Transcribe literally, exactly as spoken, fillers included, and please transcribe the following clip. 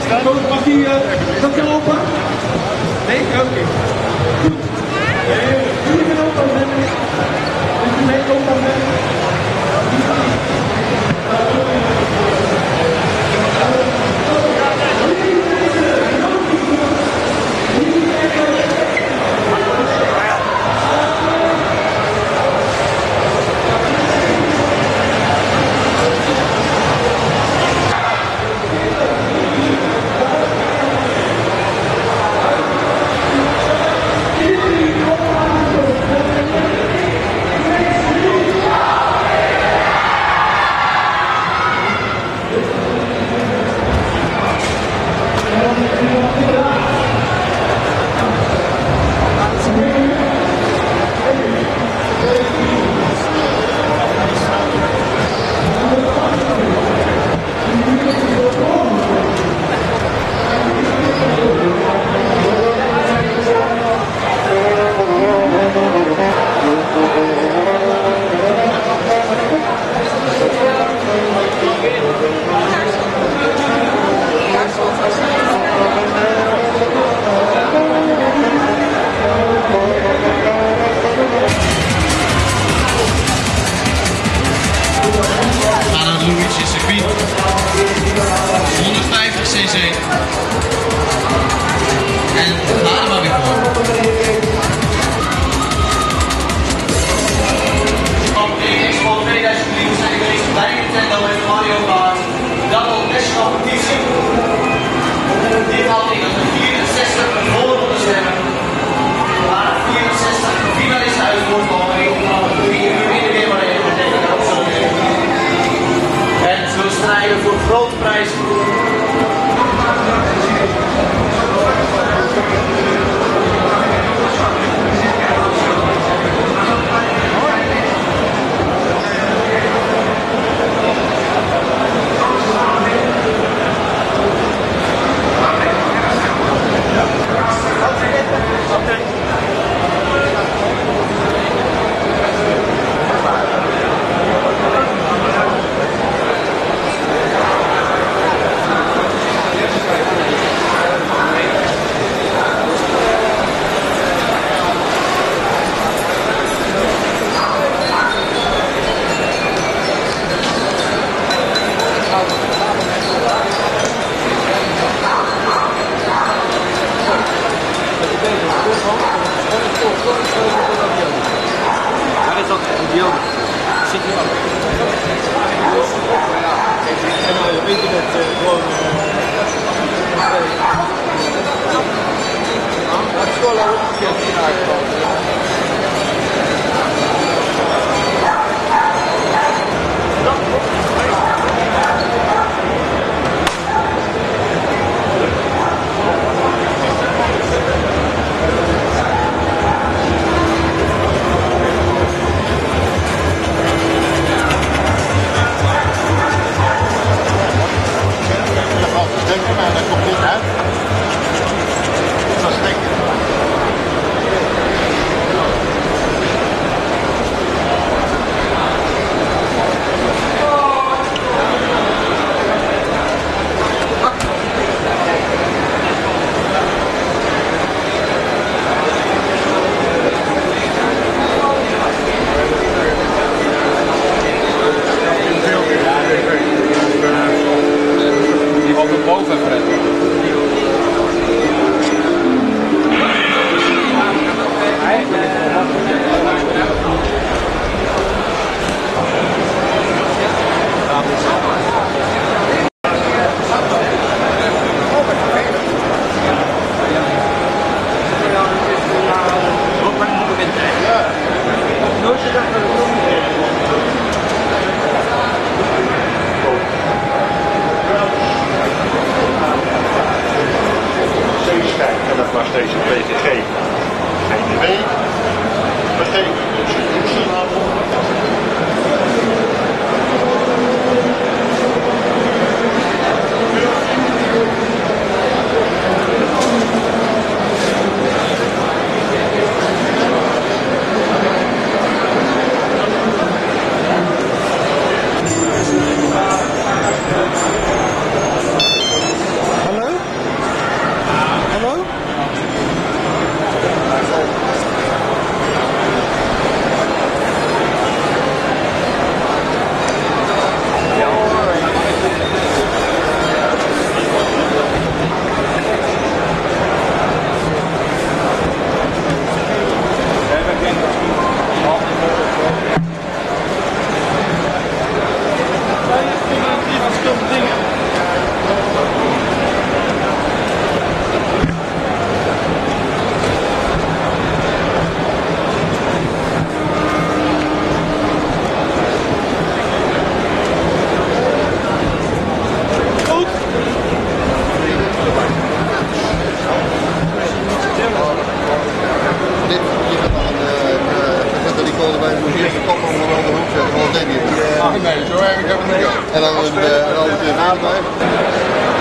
Mag die, uh, dat kan open? Nee? Oké. Okay. Goed. Jullie kunnen open zetten. Dus nee, open zetten. honderdvijftig cc. En laat hem maar weer voor. Op de Expo tweeduizend drie zijn geweest bij Nintendo en Mario Kart. Double Dash competitie. Dit had ik als een vierenzestig voor op de schermen. Waar vierenzestig finalisten uit voortkomen. Ik had drie uur in de game alleen. En ze strijden voor grote prijzen. Zo erg hebben we niet gehad. En dan een uh, een halve keer aanblijven.